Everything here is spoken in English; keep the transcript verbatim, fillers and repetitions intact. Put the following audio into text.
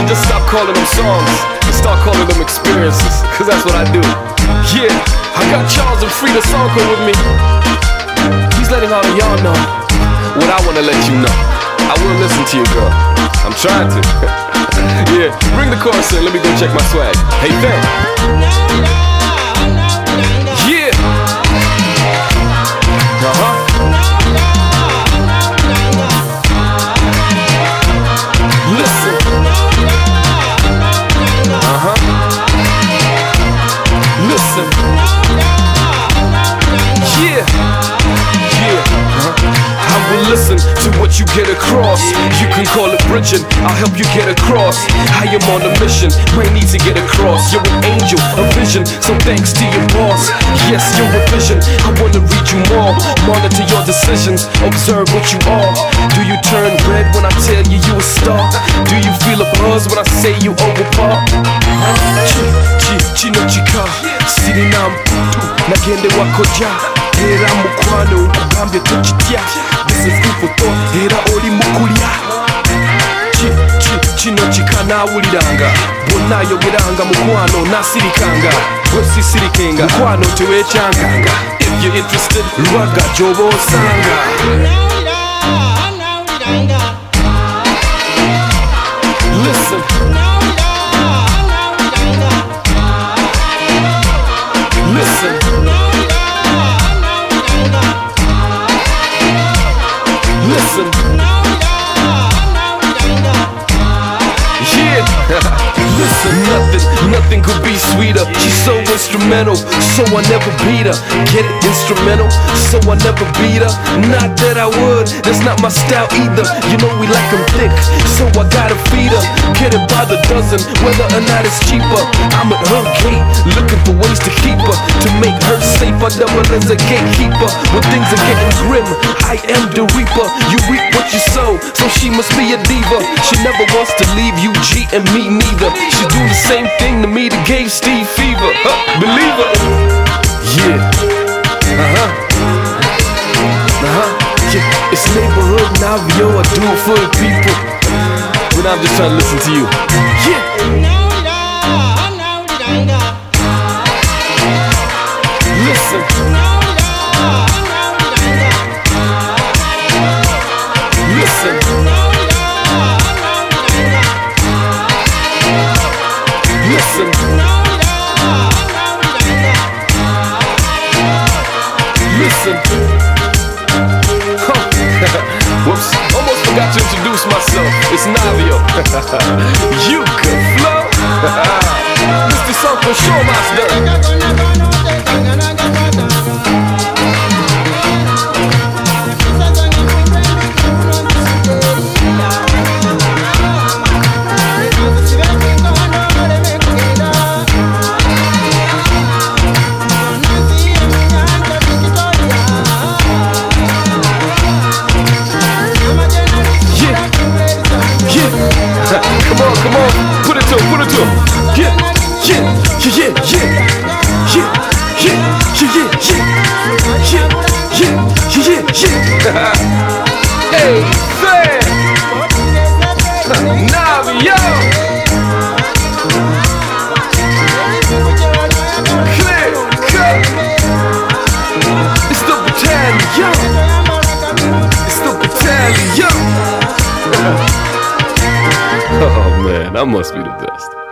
just stop calling them songs and start calling them experiences, cause that's what I do. Yeah, I got Charles and Frida Sonko with me. He's letting all of y'all know what I wanna let you know. I will listen to you, girl. I'm trying to. Yeah, bring the chorus in, let me go check my swag. Hey, Van. Yeah. Uh-huh. Listen. Uh-huh. Listen. Yeah. Yeah. Uh-huh. I will listen to what you get across. You can call it bridging, I'll help you get across. I am on a mission, brain needs to get across. You're an angel, a vision, so thanks to your boss. Yes, you're a vision, I wanna read you more. Monitor your decisions, observe what you are. Do you turn red when I tell you you a star? Do you feel a buzz when I say you over par? Chino chika, siri na mputu, nagende wakoja. Era mukwano, nkugambye tukitya. This is food for thought, era oli mukulya. Chi, chi, chino chika nawuliranga. Bonna yogeranga mukwano, nasirikanga. Gwe sisirikenga, mukwano teweekyankanga. If you're interested, lwaga gy'oba osanga. Listen. Listen. Listen. Yeah. Listen, nothing, nothing could be sweeter. She's so instrumental, so I never beat her. Get it? Instrumental, so I never beat her. Not that I would, that's not my style either. You know we like them thick, so I gotta feed her. Get it by the dozen, whether or not it's cheaper. I'm at her gate, looking for ways to keep her. To make her safe, I double as a gatekeeper. When things are getting grim, I am the reaper. You reap what you sow, so she must be a diva. She never wants to leave you, G, and me neither. She do the same thing to me that gave Steve fever. Huh, believe her. Yeah. Uh-huh. Uh-huh. Yeah. It's neighborhood Navio, I do it for the people. When I'm just trying to listen to you. Yeah. Listen. Listen. Listen. Listen. Huh. Whoops, almost forgot to introduce myself. It's Navio. You can flow. Mister Sonko Showmaster. Come on, come on, put it to him, put it to him. Yeah, yeah, yeah, yeah, yeah, yeah, yeah, yeah, yeah, yeah, yeah, yeah. Hey, Van, Navio, clear cut. It's the battalion. It's the battalion. Oh man, I must be the best.